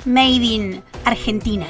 made in Argentina.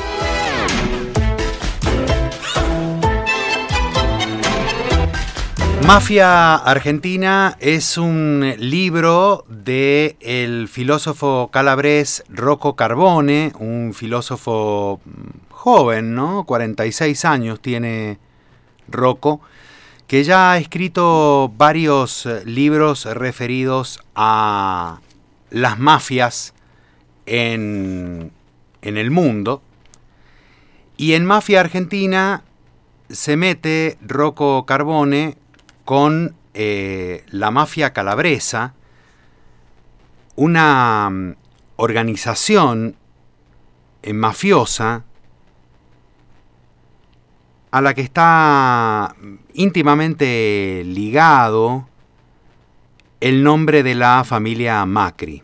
Mafia Argentina es un libro del filósofo calabrés Rocco Carbone, un filósofo joven, ¿no? 46 años tiene Rocco, que ya ha escrito varios libros referidos a las mafias en el mundo. Y en Mafia Argentina se mete Rocco Carbone con la mafia calabresa, una organización mafiosa a la que está íntimamente ligado el nombre de la familia Macri.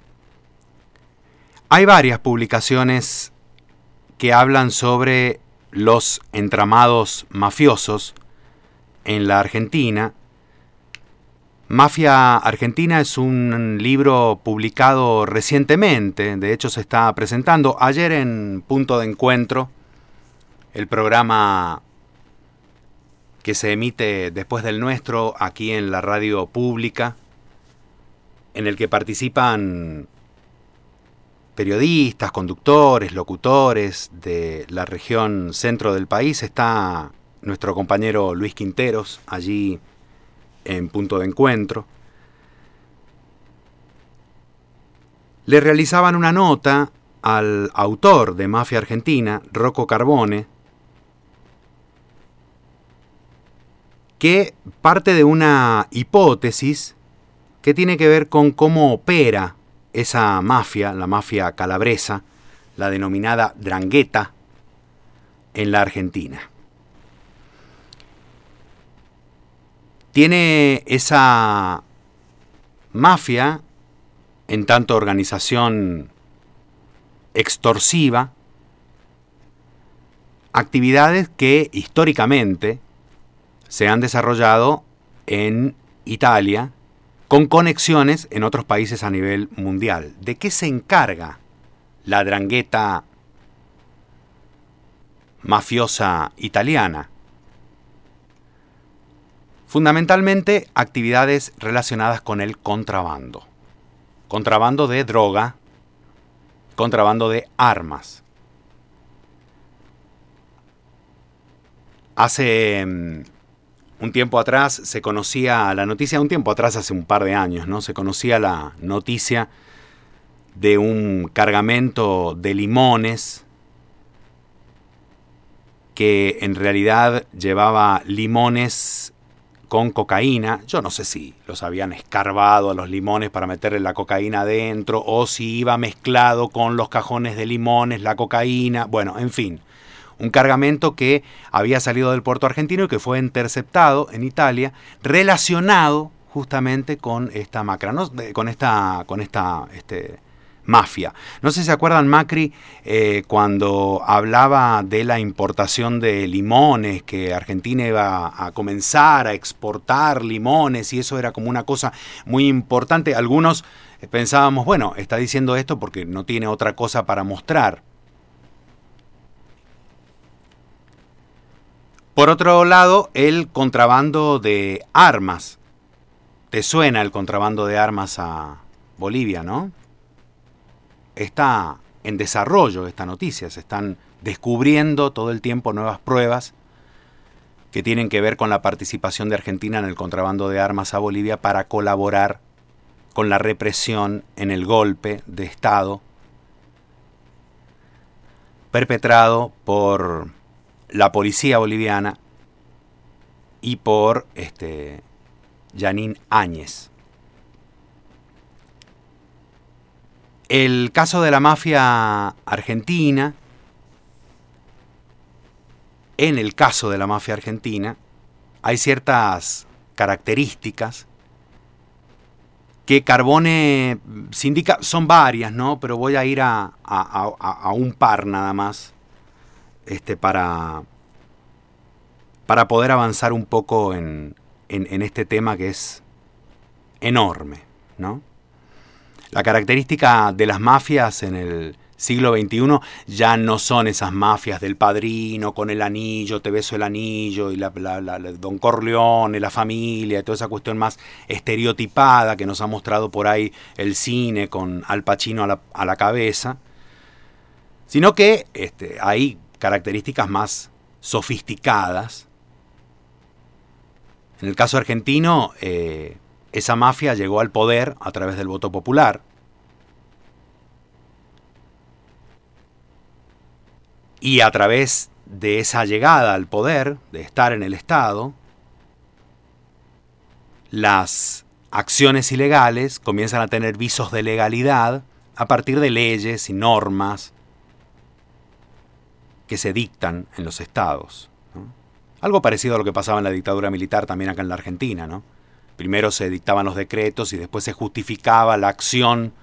Hay varias publicaciones que hablan sobre los entramados mafiosos en la Argentina. Mafia Argentina es un libro publicado recientemente, de hecho se está presentando ayer en Punto de Encuentro, el programa que se emite después del nuestro aquí en la radio pública, en el que participan periodistas, conductores, locutores de la región centro del país. Está nuestro compañero Luis Quinteros, allí en Punto de Encuentro. Le realizaban una nota al autor de Mafia Argentina, Rocco Carbone, que parte de una hipótesis que tiene que ver con cómo opera esa mafia, la mafia calabresa, la denominada 'Ndrangheta, en la Argentina. Tiene esa mafia, en tanto organización extorsiva, actividades que históricamente se han desarrollado en Italia con conexiones en otros países a nivel mundial. ¿De qué se encarga la 'Ndrangheta mafiosa italiana? Fundamentalmente actividades relacionadas con el contrabando. Contrabando de droga, contrabando de armas. Hace un tiempo atrás se conocía la noticia, hace un par de años, ¿no? Se conocía la noticia de un cargamento de limones que en realidad llevaba limones con cocaína. Yo no sé si los habían escarbado a los limones para meterle la cocaína adentro o si iba mezclado con los cajones de limones la cocaína. Bueno, en fin, un cargamento que había salido del puerto argentino y que fue interceptado en Italia, relacionado justamente con esta mafia. No sé si se acuerdan Macri cuando hablaba de la importación de limones, que Argentina iba a comenzar a exportar limones y eso era como una cosa muy importante. Algunos pensábamos, bueno, está diciendo esto porque no tiene otra cosa para mostrar. Por otro lado, el contrabando de armas. ¿Te suena el contrabando de armas a Bolivia, no? Está en desarrollo esta noticia, se están descubriendo todo el tiempo nuevas pruebas que tienen que ver con la participación de Argentina en el contrabando de armas a Bolivia para colaborar con la represión en el golpe de Estado perpetrado por la policía boliviana y por Yanín Áñez. El caso de la mafia argentina, en el caso de la mafia argentina, hay ciertas características que Carbone se indica, son varias, ¿no? Pero voy a ir a un par nada más, para poder avanzar un poco en este tema que es enorme, ¿no? La característica de las mafias en el siglo XXI ya no son esas mafias del Padrino con el anillo, te beso el anillo, y la Don Corleone, la familia, y toda esa cuestión más estereotipada que nos ha mostrado por ahí el cine con Al Pacino a la cabeza, sino que hay características más sofisticadas. En el caso argentino, esa mafia llegó al poder a través del voto popular. Y a través de esa llegada al poder, de estar en el Estado, las acciones ilegales comienzan a tener visos de legalidad a partir de leyes y normas que se dictan en los estados, ¿no? Algo parecido a lo que pasaba en la dictadura militar también acá en la Argentina, ¿no? Primero se dictaban los decretos y después se justificaba la acción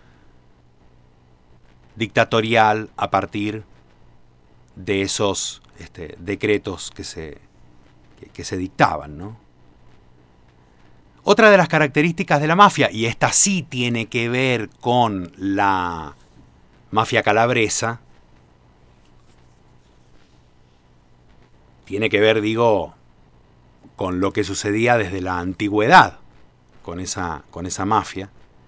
dictatorial a partir de esos decretos que se dictaban, ¿no? Otra de las características de la mafia, y esta sí tiene que ver con la mafia calabresa, tiene que ver, digo, con lo que sucedía desde la antigüedad con esa mafia,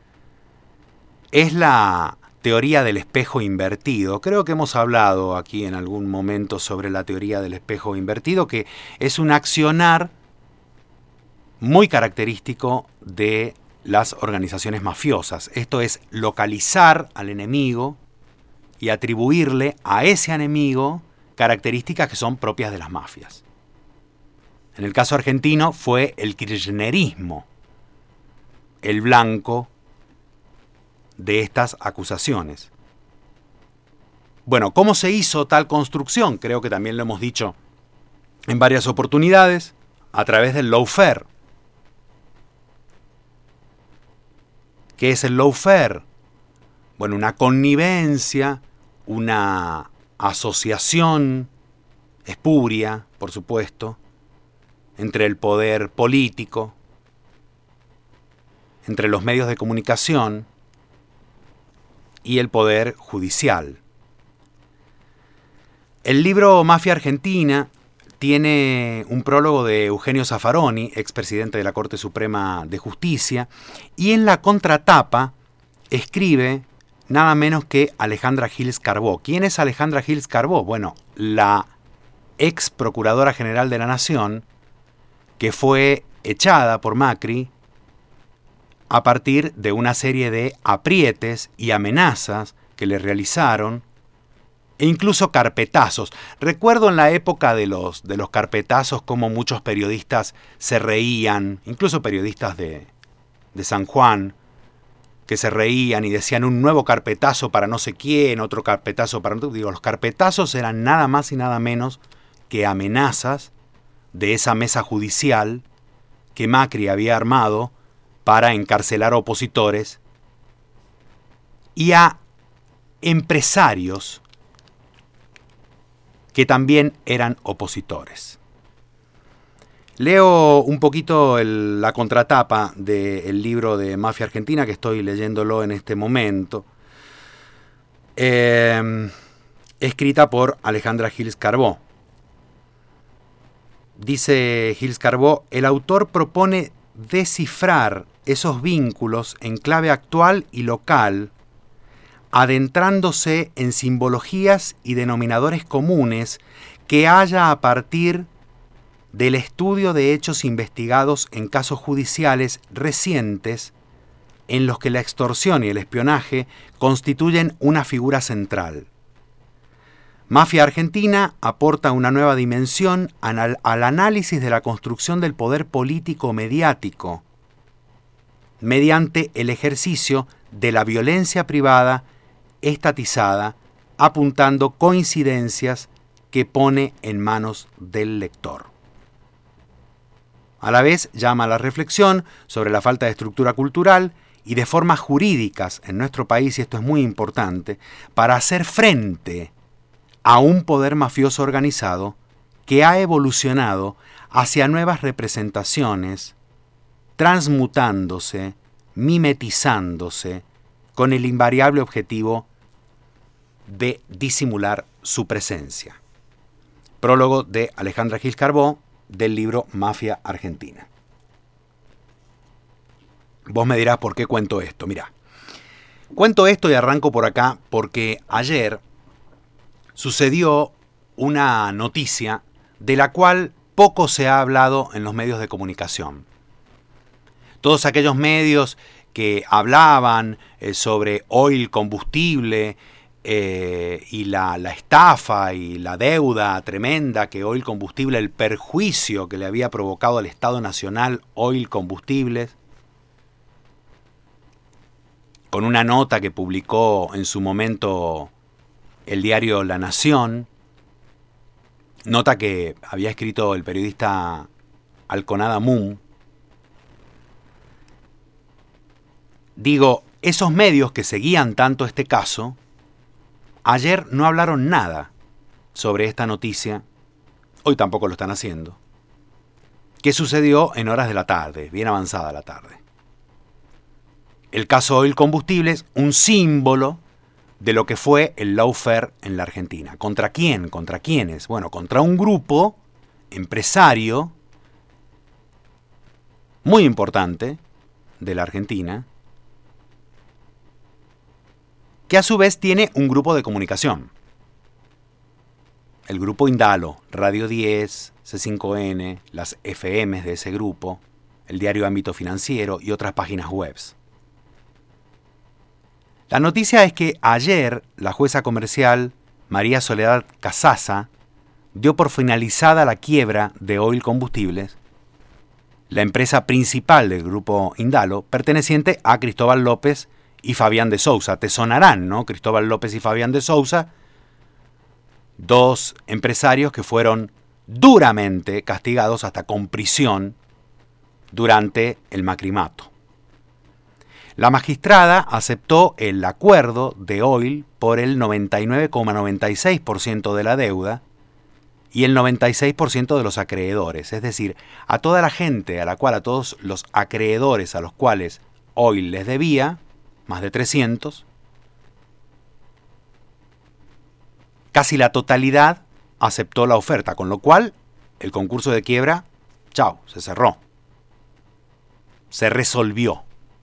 es la teoría del espejo invertido. Creo que hemos hablado aquí en algún momento sobre la teoría del espejo invertido, que es un accionar muy característico de las organizaciones mafiosas. Esto es localizar al enemigo y atribuirle a ese enemigo características que son propias de las mafias. En el caso argentino fue el kirchnerismo el blanco de estas acusaciones. Bueno, ¿cómo se hizo tal construcción? Creo que también lo hemos dicho en varias oportunidades, a través del lawfare. ¿Qué es el lawfare? Bueno, una connivencia, una asociación espuria, por supuesto, entre el poder político, entre los medios de comunicación y el poder judicial. El libro Mafia Argentina tiene un prólogo de Eugenio Zaffaroni, expresidente de la Corte Suprema de Justicia, y en la contratapa escribe nada menos que Alejandra Gils Carbó. ¿Quién es Alejandra Gils Carbó? Bueno, la ex Procuradora General de la Nación, que fue echada por Macri a partir de una serie de aprietes y amenazas que le realizaron, e incluso carpetazos. Recuerdo en la época de los carpetazos cómo muchos periodistas se reían, incluso periodistas de San Juan, que se reían y decían un nuevo carpetazo para no sé quién, otro carpetazo para... Digo, los carpetazos eran nada más y nada menos que amenazas de esa mesa judicial que Macri había armado para encarcelar a opositores y a empresarios que también eran opositores. Leo un poquito la contratapa del libro de Mafia Argentina, que estoy leyéndolo en este momento, escrita por Alejandra Gils Carbó. Dice Gils Carbó: el autor propone descifrar esos vínculos en clave actual y local, adentrándose en simbologías y denominadores comunes que haya a partir del estudio de hechos investigados en casos judiciales recientes en los que la extorsión y el espionaje constituyen una figura central. Mafia Argentina aporta una nueva dimensión al análisis de la construcción del poder político mediático mediante el ejercicio de la violencia privada estatizada, apuntando coincidencias que pone en manos del lector. A la vez llama a la reflexión sobre la falta de estructura cultural y de formas jurídicas en nuestro país, y esto es muy importante, para hacer frente a un poder mafioso organizado que ha evolucionado hacia nuevas representaciones, transmutándose, mimetizándose, con el invariable objetivo de disimular su presencia. Prólogo de Alejandra Gil Carbó del libro Mafia Argentina. Vos me dirás por qué cuento esto. Mirá, cuento esto y arranco por acá porque ayer sucedió una noticia de la cual poco se ha hablado en los medios de comunicación. Todos aquellos medios que hablaban sobre oil combustible y la estafa y la deuda tremenda que Oil Combustible, el perjuicio que le había provocado al Estado Nacional Oil Combustibles, con una nota que publicó en su momento el diario La Nación, nota que había escrito el periodista Alconada Moon. Digo, esos medios que seguían tanto este caso, ayer no hablaron nada sobre esta noticia, hoy tampoco lo están haciendo, que sucedió en horas de la tarde, bien avanzada la tarde. El caso Oil Combustibles, un símbolo de lo que fue el lawfare en la Argentina. ¿Contra quién? ¿Contra quiénes? Bueno, contra un grupo empresario muy importante de la Argentina, que a su vez tiene un grupo de comunicación. El grupo Indalo, Radio 10, C5N, las FMs de ese grupo, el diario Ámbito Financiero y otras páginas web. La noticia es que ayer la jueza comercial María Soledad Casasa dio por finalizada la quiebra de Oil Combustibles, la empresa principal del grupo Indalo, perteneciente a Cristóbal López y Fabián de Sousa. Te sonarán, ¿no? Cristóbal López y Fabián de Sousa, dos empresarios que fueron duramente castigados hasta con prisión durante el macrimato. La magistrada aceptó el acuerdo de Oil por el 99,96% de la deuda y el 96% de los acreedores, es decir, a toda la gente a todos los acreedores a los cuales Oil les debía, más de 300, casi la totalidad aceptó la oferta, con lo cual el concurso de quiebra, chao, se cerró, se resolvió.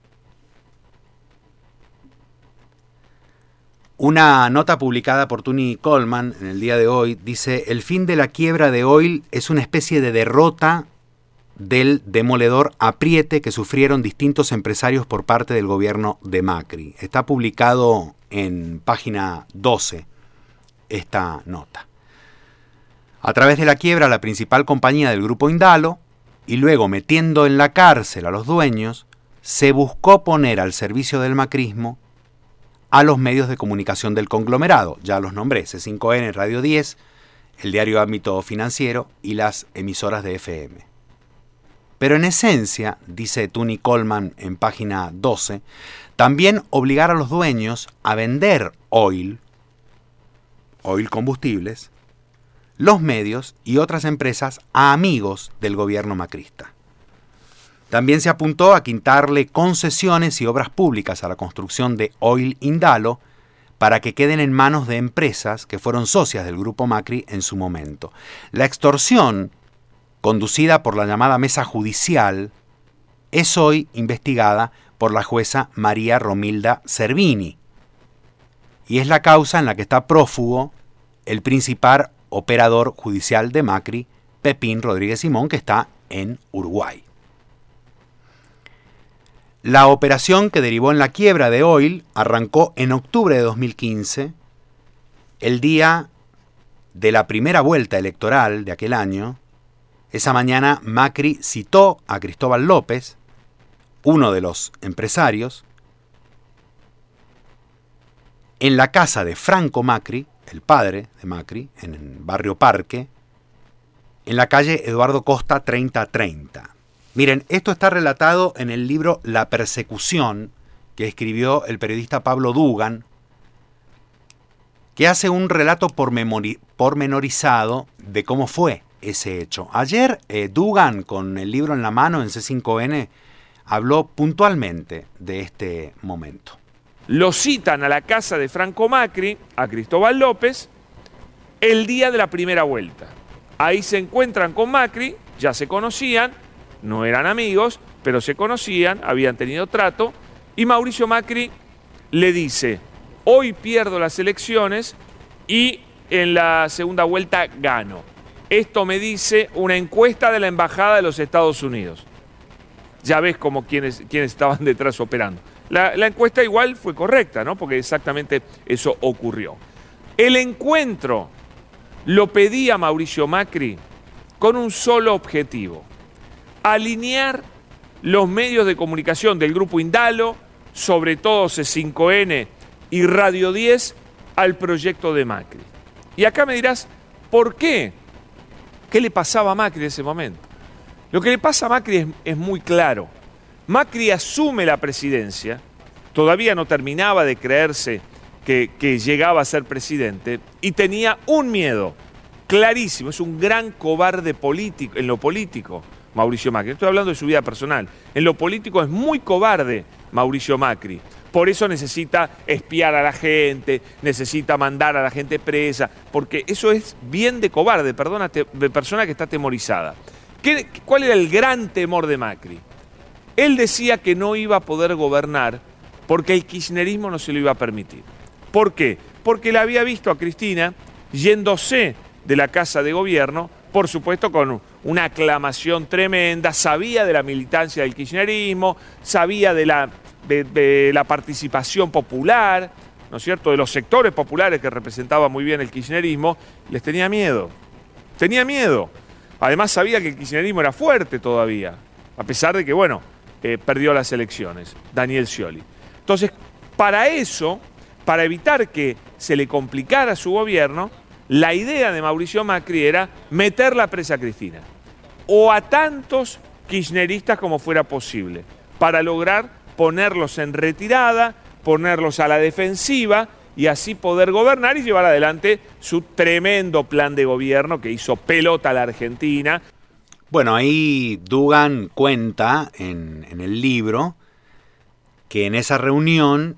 Una nota publicada por Tony Coleman en el día de hoy dice: el fin de la quiebra de Oil es una especie de derrota del demoledor apriete que sufrieron distintos empresarios por parte del gobierno de Macri. Está publicado en página 12 esta nota. A través de la quiebra la principal compañía del grupo Indalo y luego metiendo en la cárcel a los dueños, se buscó poner al servicio del macrismo a los medios de comunicación del conglomerado. Ya los nombré: C5N, Radio 10, el diario Ámbito Financiero y las emisoras de FM. Pero en esencia, dice Tony Coleman en página 12, también obligar a los dueños a vender Oil Combustibles, los medios y otras empresas a amigos del gobierno macrista. También se apuntó a quitarle concesiones y obras públicas a la construcción de Oil Indalo para que queden en manos de empresas que fueron socias del grupo Macri en su momento. La extorsión, conducida por la llamada mesa judicial, es hoy investigada por la jueza María Romilda Cervini. Y es la causa en la que está prófugo el principal operador judicial de Macri, Pepín Rodríguez Simón, que está en Uruguay. La operación que derivó en la quiebra de Oil arrancó en octubre de 2015, el día de la primera vuelta electoral de aquel año. Esa mañana Macri citó a Cristóbal López, uno de los empresarios, en la casa de Franco Macri, el padre de Macri, en el barrio Parque, en la calle Eduardo Costa 3030. Miren, esto está relatado en el libro La Persecución, que escribió el periodista Pablo Dugan, que hace un relato pormenorizado de cómo fue ese hecho. Ayer Dugan, con el libro en la mano en C5N, habló puntualmente de este momento. lo citan a la casa de Franco Macri, a Cristóbal López, el día de la primera vuelta. Ahí se encuentran con Macri, ya se conocían, no eran amigos, pero se conocían, habían tenido trato, y Mauricio Macri le dice: hoy pierdo las elecciones y en la segunda vuelta gano. Esto me dice una encuesta de la Embajada de los Estados Unidos. Ya ves como quiénes estaban detrás operando. La encuesta igual fue correcta, ¿no? Porque exactamente eso ocurrió. El encuentro lo pedía Mauricio Macri con un solo objetivo: alinear los medios de comunicación del Grupo Indalo, sobre todo C5N y Radio 10, al proyecto de Macri. Y acá me dirás, ¿por qué? ¿Qué le pasaba a Macri en ese momento? Lo que le pasa a Macri es muy claro. Macri asume la presidencia, todavía no terminaba de creerse que llegaba a ser presidente, y tenía un miedo clarísimo: es un gran cobarde político, en lo político, Mauricio Macri. Estoy hablando de su vida personal. En lo político es muy cobarde Mauricio Macri. Por eso necesita espiar a la gente, necesita mandar a la gente presa, porque eso es bien de cobarde, de persona que está atemorizada. ¿Cuál era el gran temor de Macri? Él decía que no iba a poder gobernar porque el kirchnerismo no se lo iba a permitir. ¿Por qué? Porque la había visto a Cristina yéndose de la Casa de Gobierno, por supuesto con una aclamación tremenda, sabía de la militancia del kirchnerismo, sabía de la participación popular, ¿no es cierto?, de los sectores populares que representaba muy bien el kirchnerismo. Les tenía miedo. Además sabía que el kirchnerismo era fuerte todavía, a pesar de que, perdió las elecciones, Daniel Scioli. Entonces, para eso, para evitar que se le complicara su gobierno, la idea de Mauricio Macri era meterla presa a Cristina, o a tantos kirchneristas como fuera posible, para lograr ponerlos en retirada, ponerlos a la defensiva y así poder gobernar y llevar adelante su tremendo plan de gobierno que hizo pelota a la Argentina. Bueno, ahí Dugan cuenta en el libro que en esa reunión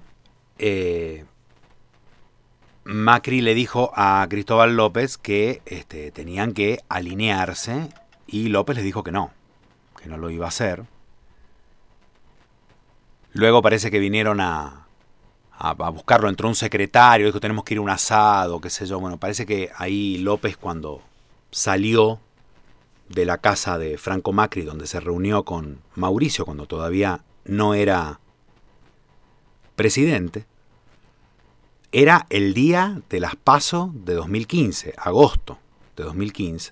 Macri le dijo a Cristóbal López que tenían que alinearse, y López les dijo que no lo iba a hacer. Luego parece que vinieron a buscarlo, entró un secretario, dijo tenemos que ir a un asado, qué sé yo. Bueno, parece que ahí López, cuando salió de la casa de Franco Macri, donde se reunió con Mauricio cuando todavía no era presidente, era el día de las PASO de 2015, agosto de 2015.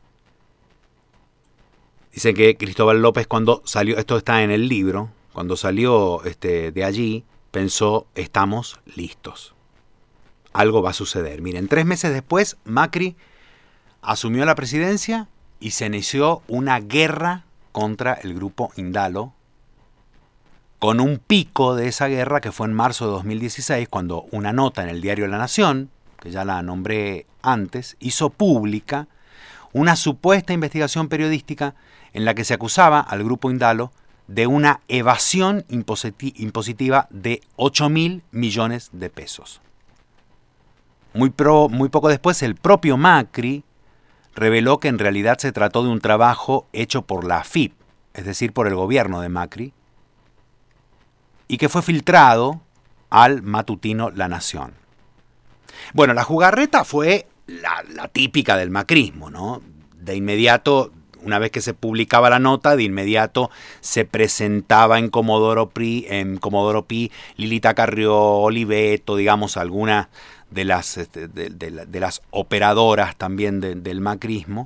Dicen que Cristóbal López, cuando salió, esto está en el libro, cuando salió de allí, pensó: estamos listos, algo va a suceder. Miren, 3 meses después Macri asumió la presidencia y se inició una guerra contra el Grupo Indalo, con un pico de esa guerra que fue en marzo de 2016, cuando una nota en el diario La Nación, que ya la nombré antes, hizo pública una supuesta investigación periodística en la que se acusaba al Grupo Indalo de una evasión impositiva de 8.000 millones de pesos. Muy poco después, el propio Macri reveló que en realidad se trató de un trabajo hecho por la AFIP, es decir, por el gobierno de Macri, y que fue filtrado al matutino La Nación. Bueno, la jugarreta fue la típica del macrismo, ¿no? De inmediato, una vez que se publicaba la nota, de inmediato se presentaba en Comodoro Pi, Lilita Carrió, Oliveto, digamos, alguna de las operadoras también del macrismo,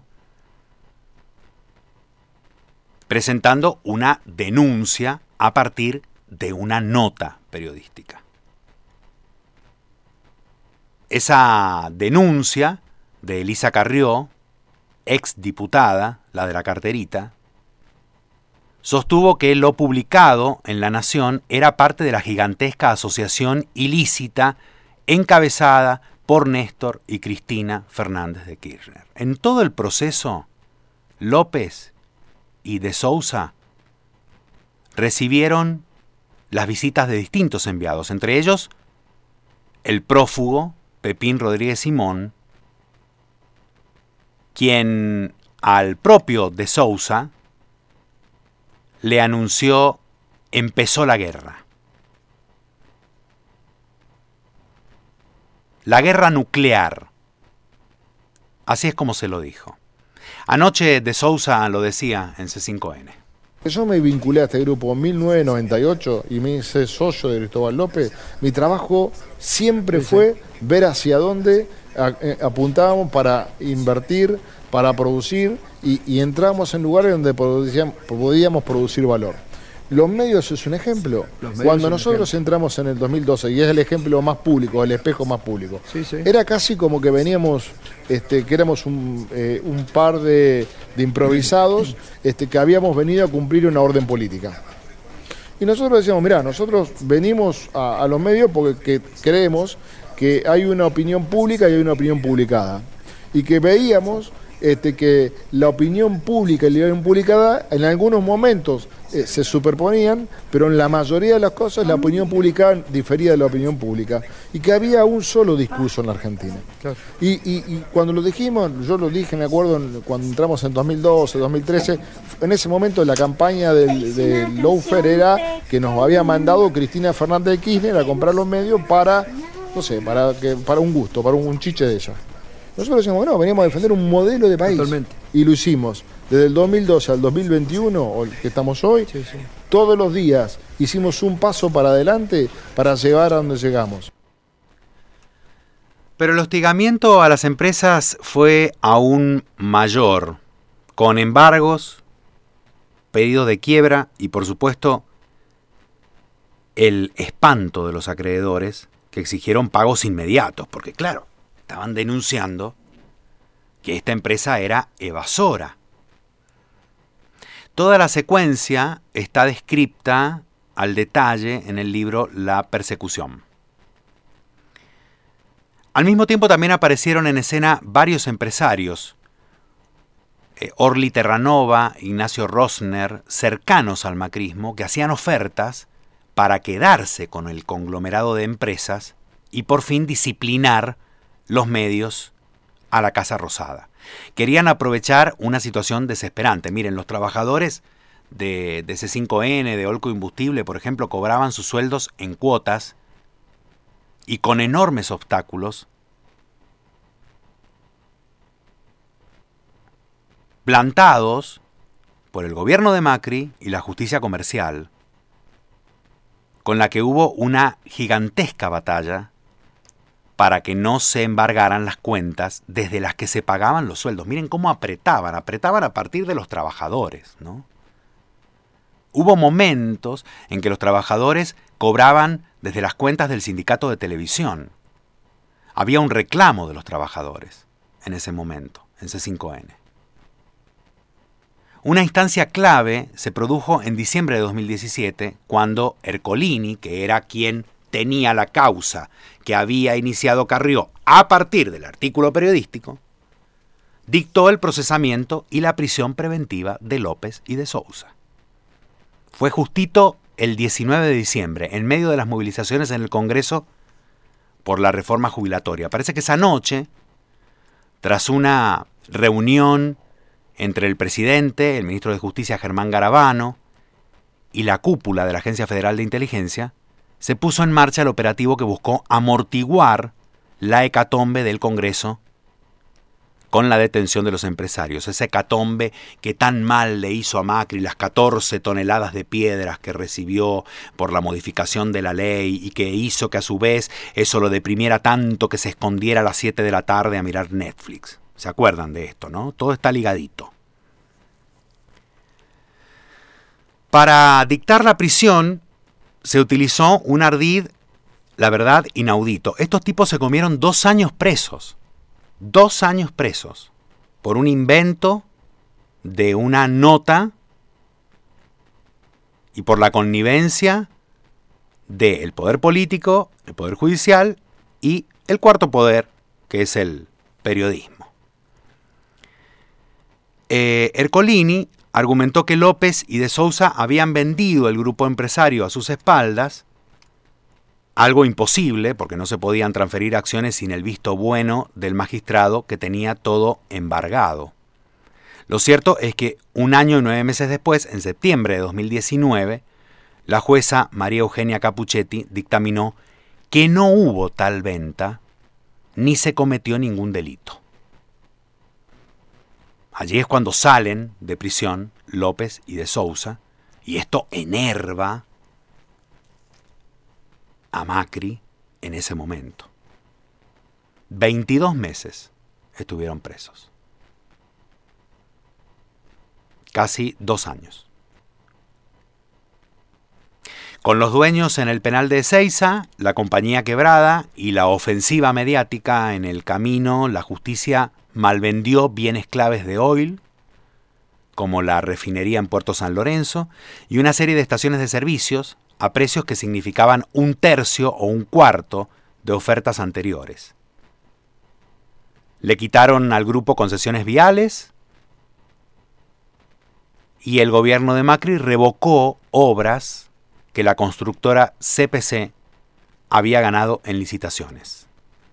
presentando una denuncia a partir de una nota periodística. Esa denuncia de Elisa Carrió, ex diputada, la de la carterita, sostuvo que lo publicado en La Nación era parte de la gigantesca asociación ilícita encabezada por Néstor y Cristina Fernández de Kirchner. En todo el proceso, López y de Sousa recibieron las visitas de distintos enviados, entre ellos el prófugo Pepín Rodríguez Simón, quien al propio de Sousa le anunció: empezó la guerra. La guerra nuclear. Así es como se lo dijo. Anoche de Sousa lo decía en C5N. Yo me vinculé a este grupo en 1998 y me hice socio de Cristóbal López. Mi trabajo siempre fue ver hacia dónde apuntábamos para invertir, para producir y entramos en lugares donde podíamos producir valor. Los medios es un ejemplo. Cuando nosotros entramos en el 2012, y es el ejemplo más público, el espejo más público, era casi como que veníamos, que éramos un par de improvisados que habíamos venido a cumplir una orden política. Y nosotros decíamos, mirá, nosotros venimos a los medios porque creemos que hay una opinión pública y hay una opinión publicada. Y que veíamos que la opinión pública y la opinión publicada en algunos momentos se superponían, pero en la mayoría de las cosas la opinión pública difería de la opinión pública y que había un solo discurso en la Argentina. Claro. Y cuando lo dijimos, yo lo dije, me acuerdo, cuando entramos en 2012, 2013, en ese momento la campaña del lawfare era que nos había mandado Cristina Fernández de Kirchner a comprar los medios para, no sé, para un gusto, para un chiche de ella. Nosotros decimos, bueno, veníamos a defender un modelo de país. Totalmente. Y lo hicimos. Desde el 2012 al 2021, o el que estamos hoy, todos los días hicimos un paso para adelante para llegar a donde llegamos. Pero el hostigamiento a las empresas fue aún mayor, con embargos, pedidos de quiebra y, por supuesto, el espanto de los acreedores que exigieron pagos inmediatos, porque claro, estaban denunciando que esta empresa era evasora. Toda la secuencia está descrita al detalle en el libro La Persecución. Al mismo tiempo también aparecieron en escena varios empresarios, Orly Terranova, Ignacio Rosner, cercanos al macrismo, que hacían ofertas para quedarse con el conglomerado de empresas y por fin disciplinar los medios a la Casa Rosada. Querían aprovechar una situación desesperante. Miren, los trabajadores de C5N, de Olco Imbustible, por ejemplo, cobraban sus sueldos en cuotas y con enormes obstáculos, plantados por el gobierno de Macri y la justicia comercial, con la que hubo una gigantesca batalla para que no se embargaran las cuentas desde las que se pagaban los sueldos. Miren cómo apretaban a partir de los trabajadores, ¿no? Hubo momentos en que los trabajadores cobraban desde las cuentas del sindicato de televisión. Había un reclamo de los trabajadores en ese momento, en C5N. Una instancia clave se produjo en diciembre de 2017, cuando Ercolini, que era quien tenía la causa que había iniciado Carrió a partir del artículo periodístico, dictó el procesamiento y la prisión preventiva de López y de Sousa. Fue justito el 19 de diciembre, en medio de las movilizaciones en el Congreso por la reforma jubilatoria. Parece que esa noche, tras una reunión entre el presidente, el ministro de Justicia Germán Garabano y la cúpula de la Agencia Federal de Inteligencia, se puso en marcha el operativo que buscó amortiguar la hecatombe del Congreso con la detención de los empresarios. Esa hecatombe que tan mal le hizo a Macri, las 14 toneladas de piedras que recibió por la modificación de la ley y que hizo que a su vez eso lo deprimiera tanto que se escondiera a las 7 de la tarde a mirar Netflix. ¿Se acuerdan de esto, no? Todo está ligadito. Para dictar la prisión se utilizó un ardid, la verdad, inaudito. Estos tipos se comieron 2 años presos. 2 años presos. Por un invento de una nota y por la connivencia del poder político, el poder judicial y el cuarto poder, que es el periodismo. Ercolini argumentó que López y de Sousa habían vendido el grupo empresario a sus espaldas, algo imposible porque no se podían transferir acciones sin el visto bueno del magistrado que tenía todo embargado. Lo cierto es que 1 año y 9 meses después, en septiembre de 2019, la jueza María Eugenia Capuchetti dictaminó que no hubo tal venta ni se cometió ningún delito. Allí es cuando salen de prisión López y de Sousa, y esto enerva a Macri en ese momento. 22 meses estuvieron presos. Casi 2 años. Con los dueños en el penal de Ezeiza, la compañía quebrada y la ofensiva mediática en el camino, la justicia malvendió bienes claves de Oil, como la refinería en Puerto San Lorenzo, y una serie de estaciones de servicios a precios que significaban 1/3 o 1/4 de ofertas anteriores. Le quitaron al grupo concesiones viales y el gobierno de Macri revocó obras que la constructora CPC había ganado en licitaciones.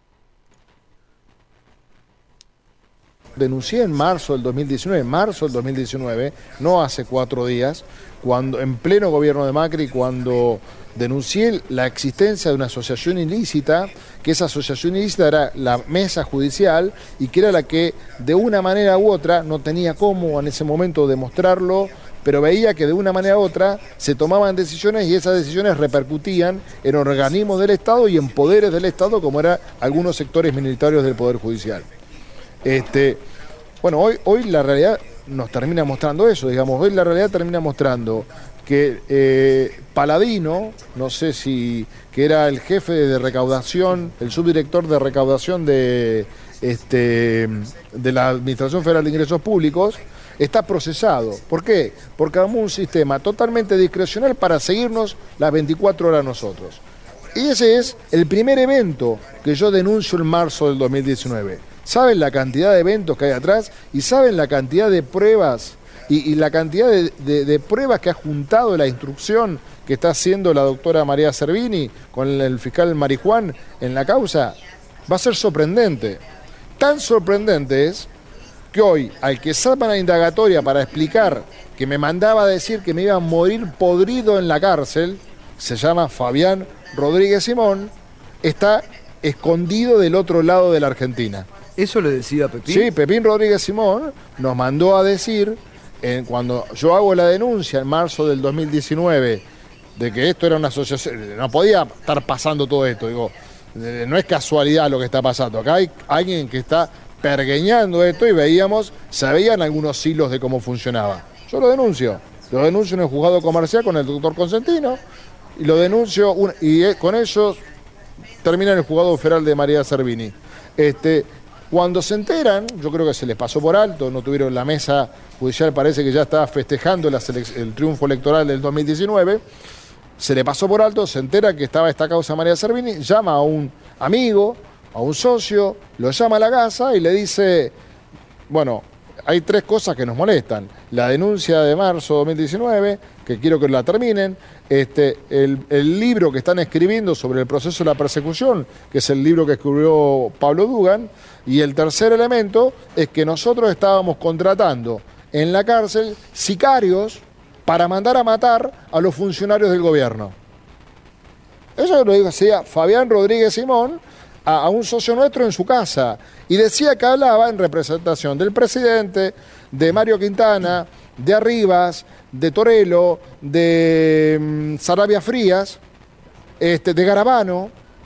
Denuncié en marzo del 2019, no hace 4 días, cuando en pleno gobierno de Macri, cuando denuncié la existencia de una asociación ilícita, que esa asociación ilícita era la mesa judicial y que era la que de una manera u otra, no tenía cómo en ese momento demostrarlo, pero veía que de una manera u otra se tomaban decisiones y esas decisiones repercutían en organismos del Estado y en poderes del Estado, como eran algunos sectores minoritarios del Poder Judicial. Bueno, hoy la realidad nos termina mostrando eso, digamos, hoy la realidad termina mostrando que Paladino, no sé si, que era el jefe de recaudación, el subdirector de recaudación de la Administración Federal de Ingresos Públicos, está procesado. ¿Por qué? Porque armó un sistema totalmente discrecional para seguirnos las 24 horas nosotros. Y ese es el primer evento que yo denuncio en marzo del 2019. ¿Saben la cantidad de eventos que hay atrás? ¿Y saben la cantidad de pruebas y la cantidad de pruebas que ha juntado la instrucción que está haciendo la doctora María Servini con el fiscal Marijuán en la causa? Va a ser sorprendente. Tan sorprendente es que hoy, al que salva la indagatoria para explicar que me mandaba a decir que me iba a morir podrido en la cárcel, se llama Fabián Rodríguez Simón, está escondido del otro lado de la Argentina. ¿Eso le decía Pepín? Sí, Pepín Rodríguez Simón nos mandó a decir, cuando yo hago la denuncia en marzo del 2019, de que esto era una asociación, no podía estar pasando todo esto, digo, no es casualidad lo que está pasando, acá hay alguien que está pergueñando esto y se veían algunos hilos de cómo funcionaba. Yo lo denuncio en el juzgado comercial con el doctor Consentino, y lo denuncio, con ellos termina en el juzgado federal de María Servini. Cuando se enteran, yo creo que se les pasó por alto, no tuvieron la mesa judicial, parece que ya estaba festejando el triunfo electoral del 2019, se le pasó por alto, se entera que estaba esta causa María Servini, llama a un amigo, a un socio, lo llama a la casa y le dice, bueno, hay 3 cosas que nos molestan. La denuncia de marzo de 2019, que quiero que la terminen, el libro que están escribiendo sobre el proceso de la persecución, que es el libro que escribió Pablo Dugan, y el tercer elemento es que nosotros estábamos contratando en la cárcel sicarios para mandar a matar a los funcionarios del gobierno. Eso lo decía Fabián Rodríguez Simón a un socio nuestro en su casa, y decía que hablaba en representación del presidente, de Mario Quintana, de Arribas, de Torello, de Sarabia Frías, de Garabano,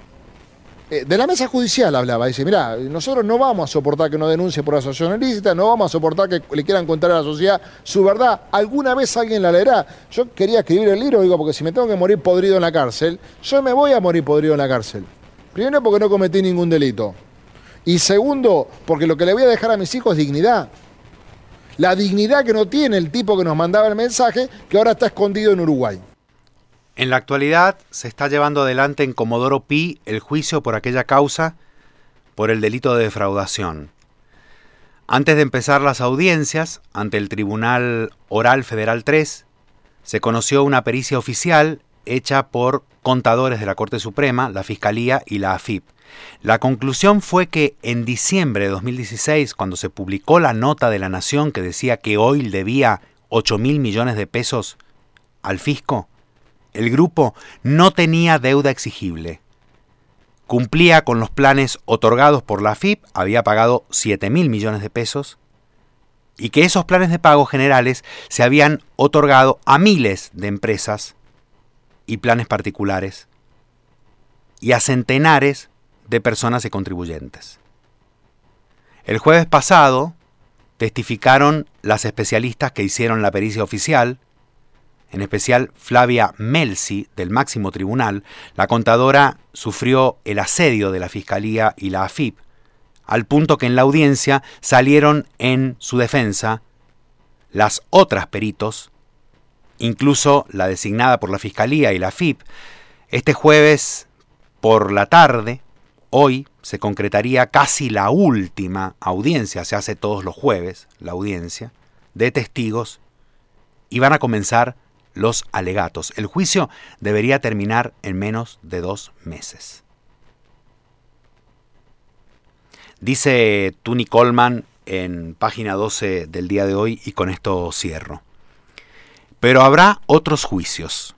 de la mesa judicial hablaba. Dice, mirá, nosotros no vamos a soportar que nos denuncie por asociación ilícita, no vamos a soportar que le quieran contar a la sociedad su verdad. ¿Alguna vez alguien la leerá? Yo quería escribir el libro, digo, porque si me tengo que morir podrido en la cárcel, yo me voy a morir podrido en la cárcel. Primero, porque no cometí ningún delito. Y segundo, porque lo que le voy a dejar a mis hijos es dignidad. La dignidad que no tiene el tipo que nos mandaba el mensaje, que ahora está escondido en Uruguay. En la actualidad se está llevando adelante en Comodoro Pi el juicio por aquella causa por el delito de defraudación. Antes de empezar las audiencias ante el Tribunal Oral Federal 3, se conoció una pericia oficial hecha por contadores de la Corte Suprema, la Fiscalía y la AFIP. La conclusión fue que en diciembre de 2016, cuando se publicó la nota de La Nación que decía que Oil debía 8.000 millones de pesos al fisco, el grupo no tenía deuda exigible. Cumplía con los planes otorgados por la AFIP, había pagado 7.000 millones de pesos, y que esos planes de pago generales se habían otorgado a miles de empresas y planes particulares, y a centenares de personas y contribuyentes. El jueves pasado testificaron las especialistas que hicieron la pericia oficial, en especial Flavia Melzi, del máximo tribunal. La contadora sufrió el asedio de la Fiscalía y la AFIP, al punto que en la audiencia salieron en su defensa las otras peritos, incluso la designada por la Fiscalía y la AFIP. Este jueves por la tarde, hoy, se concretaría casi la última audiencia, se hace todos los jueves la audiencia, de testigos, y van a comenzar los alegatos. El juicio debería terminar en menos de 2 meses. Dice Tuni Coleman en página 12 del día de hoy, y con esto cierro. Pero habrá otros juicios.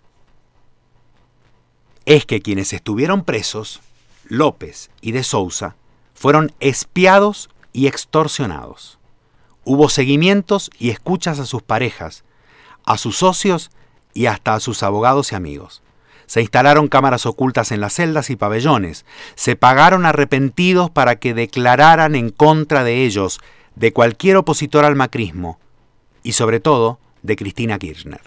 Es que quienes estuvieron presos, López y de Sousa, fueron espiados y extorsionados. Hubo seguimientos y escuchas a sus parejas, a sus socios y hasta a sus abogados y amigos. Se instalaron cámaras ocultas en las celdas y pabellones. Se pagaron arrepentidos para que declararan en contra de ellos, de cualquier opositor al macrismo, y sobre todo de Cristina Kirchner.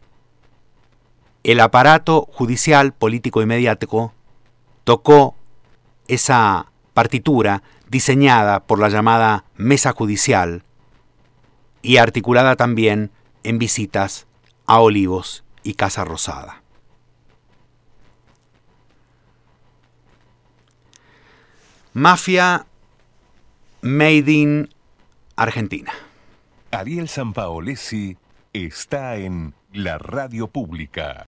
El aparato judicial, político y mediático tocó esa partitura diseñada por la llamada Mesa Judicial y articulada también en visitas a Olivos y Casa Rosada. Mafia Made in Argentina. Ariel Sampaolesi está en la radio pública.